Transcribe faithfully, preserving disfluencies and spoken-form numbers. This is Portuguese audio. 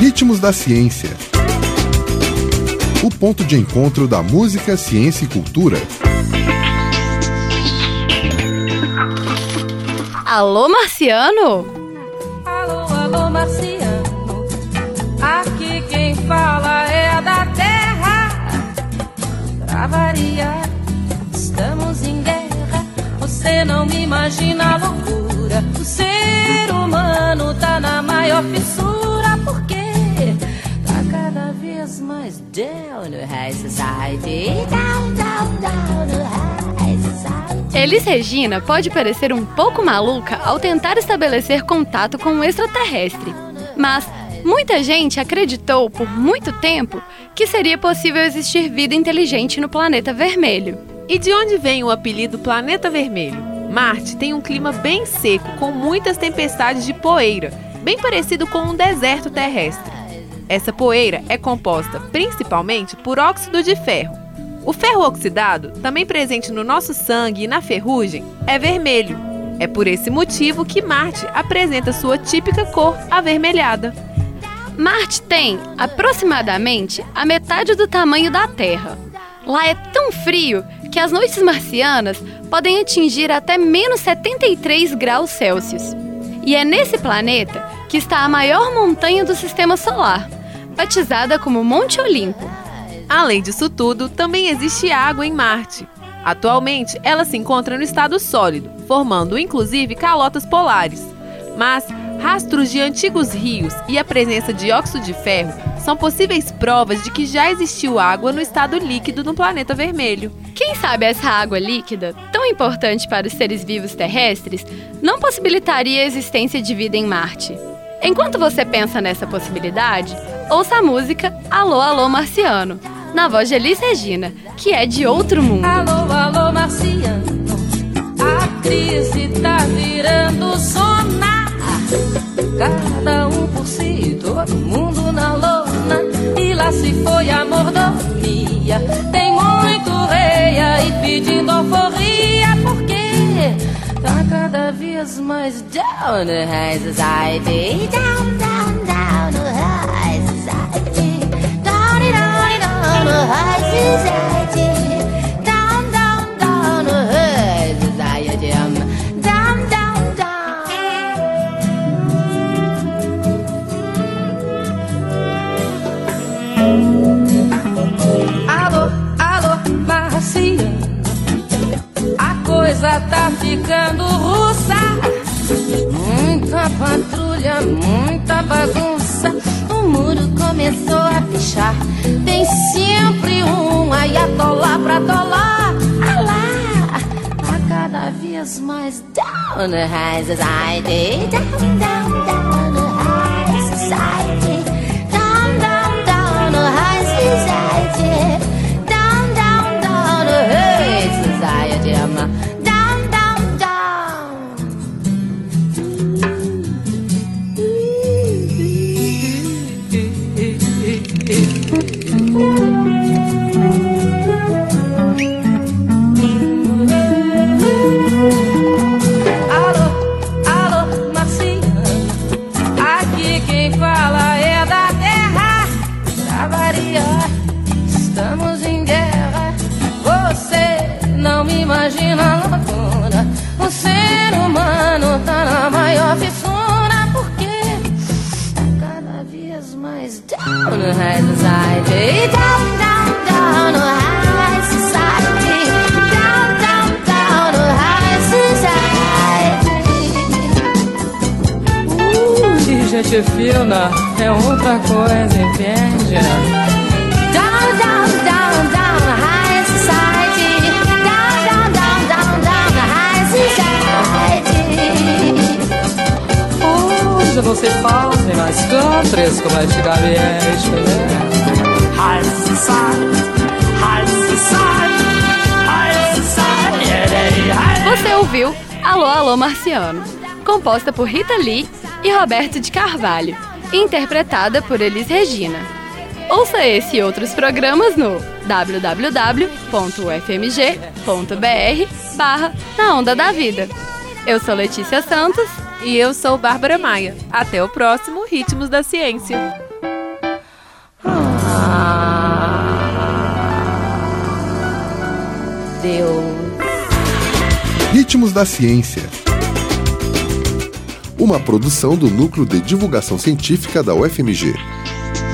Ritmos da Ciência. O ponto de encontro da música, ciência e cultura. Alô, Marciano? Alô, alô, Marciano. Aqui quem fala é a da Terra. Pra variar, estamos em guerra. Você não me imagina a loucura. O ser humano tá na maior fissura. Por quê? Tá cada vez mais down no high society. Down, down, down no high society. Elis Regina pode parecer um pouco maluca ao tentar estabelecer contato com um extraterrestre. Mas muita gente acreditou por muito tempo que seria possível existir vida inteligente no planeta vermelho. E de onde vem o apelido Planeta Vermelho? Marte tem um clima bem seco, com muitas tempestades de poeira, bem parecido com um deserto terrestre. Essa poeira é composta principalmente por óxido de ferro. O ferro oxidado, também presente no nosso sangue e na ferrugem, é vermelho. É por esse motivo que Marte apresenta sua típica cor avermelhada. Marte tem, aproximadamente, a metade do tamanho da Terra. Lá é tão frio que as noites marcianas podem atingir até menos setenta e três graus Celsius. E é nesse planeta que está a maior montanha do Sistema Solar, batizada como Monte Olimpo. Além disso tudo, também existe água em Marte. Atualmente, ela se encontra no estado sólido, formando inclusive calotas polares. Mas rastros de antigos rios e a presença de óxido de ferro são possíveis provas de que já existiu água no estado líquido no planeta vermelho. Quem sabe essa água líquida, tão importante para os seres vivos terrestres, não possibilitaria a existência de vida em Marte? Enquanto você pensa nessa possibilidade, ouça a música Alô, Alô, Marciano, na voz de Elis Regina, que é de outro mundo. Alô, alô, Marciano. A crise tá virando sonar. Cada um por si, todo mundo na lona. E lá se foi a mordomia. Tem muito rei aí pedindo alforria. Porque tá cada vez mais down no high society. Down, down, down no high society. Down, down, down no high society. Down, down, down no high society. Down, down, down. Alô, alô, Marciano. A coisa tá ficando russa. Muita patrulha, muita bagunça. O muro começou a fechar. Tem sempre um ayatollah pra dólar. Ah lá, tá cada vez mais down no high society. Down, down, down no high society. Down, down, down no high society. Down, down, down no high society. Down, down, down. Alô, alô, Marciano. Aqui quem fala é da Terra. Pra variar, estamos em guerra. Você não me imagina a loucura. O ser humano tá na maior fissura. Porque tá cada vez mais down no high society. Down, down, down no high society. Down, down, down no high society. Uh, de gente fina é outra coisa, entende? Down, down, down, down no high society. Down, down, down, down, down no high society. Hoje não se fazem mais countries como antigamente, né? High society, high society, high society, high... Você ouviu Alô, Alô, Marciano, composta por Rita Lee e Roberto de Carvalho, interpretada por Elis Regina. Ouça esse e outros programas no w w w ponto u f m g ponto b r barra Na Onda da Vida. Eu sou Letícia Santos e eu sou Bárbara Maia. Até o próximo Ritmos da Ciência. Ah, Deus. Ritmos da Ciência. Uma produção do Núcleo de Divulgação Científica da U F M G.